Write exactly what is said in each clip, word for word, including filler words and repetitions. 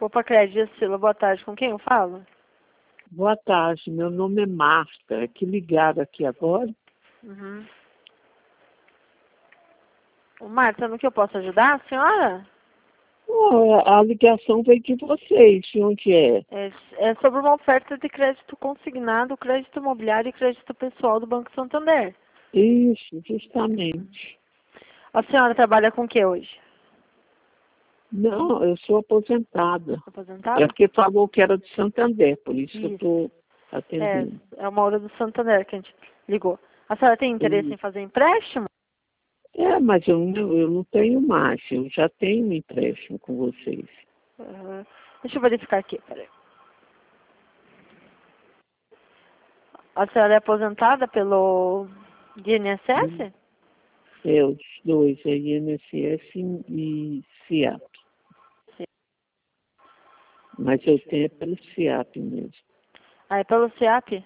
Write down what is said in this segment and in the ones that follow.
Opa, Crédito, Sila, boa tarde. Com quem eu falo? Boa tarde, meu nome é Marta. É que ligaram aqui agora? Uhum. Ô, Marta, no que eu posso ajudar a senhora? Oh, a ligação veio de vocês, de onde é? É, é sobre uma oferta de crédito consignado, crédito imobiliário e crédito pessoal do Banco Santander. Isso, justamente. A senhora trabalha com o que hoje? Não, eu sou aposentada. É Aposentada? porque falou que era de Santander, por isso, que eu Isso. estou É, atendendo. é uma hora do Santander que a gente ligou. A senhora tem interesse Isso. em fazer empréstimo? É, mas eu não, eu não tenho mais, eu já tenho um empréstimo com vocês. Uhum. Deixa eu verificar aqui, peraí. A senhora é aposentada pelo I N S Hum. S? É, os dois, é I N S S e SIAP. Sim. Mas eu tenho é pelo SIAP mesmo. Ah, é pelo SIAP?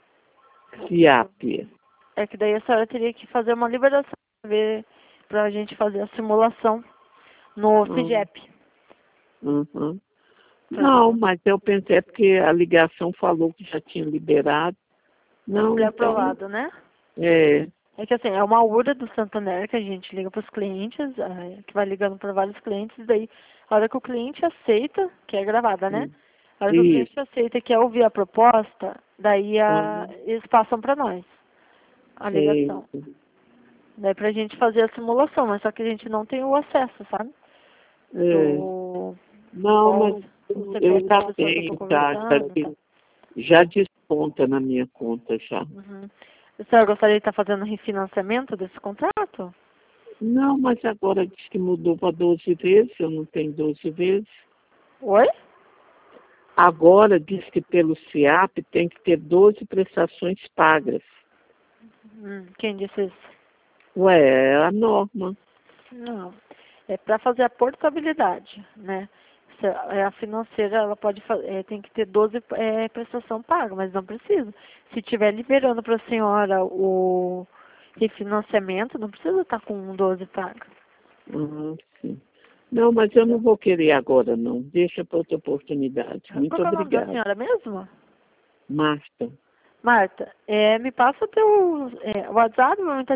SIAP. É que daí a senhora teria que fazer uma liberação para a gente fazer a simulação no Hum. FIGEP. Uhum. Pra Não, mas eu pensei, é porque a ligação falou que já tinha liberado. Não, ser então, aprovado, né? é. É que assim, é uma U R A do Santander que a gente liga para os clientes, eh, que vai ligando para vários clientes, daí a hora que o cliente aceita, que é gravada, né? Hum. A hora que o Isso. cliente aceita e quer ouvir a proposta, daí a, Uhum. eles passam para nós a Sei. ligação. Daí pra gente fazer a simulação, mas só que a gente não tem o acesso, sabe? É. Do Não, mas qual o eu C P F da já pessoa que eu tô tenho, já, já, conversando, tá? de- já desconta na minha conta já. Uhum. A senhora gostaria de estar fazendo refinanciamento desse contrato? Não, mas agora diz que mudou para doze vezes, eu não tenho doze vezes. Oi? Agora diz que pelo SIAP tem que ter doze prestações pagas. Hum, quem disse isso? Ué, é a norma. Não. É para fazer a portabilidade, né? Se a a financeira, ela pode fazer, tem que ter doze é, prestação paga, mas não precisa. Se estiver liberando para a senhora o refinanciamento, não precisa estar com doze paga. Uhum, sim. Não, mas eu não vou querer agora, não. Deixa para outra oportunidade. Qual Muito que é o nome da obrigada. senhora mesmo? Marta. Marta, é, me passa teu é, WhatsApp, vou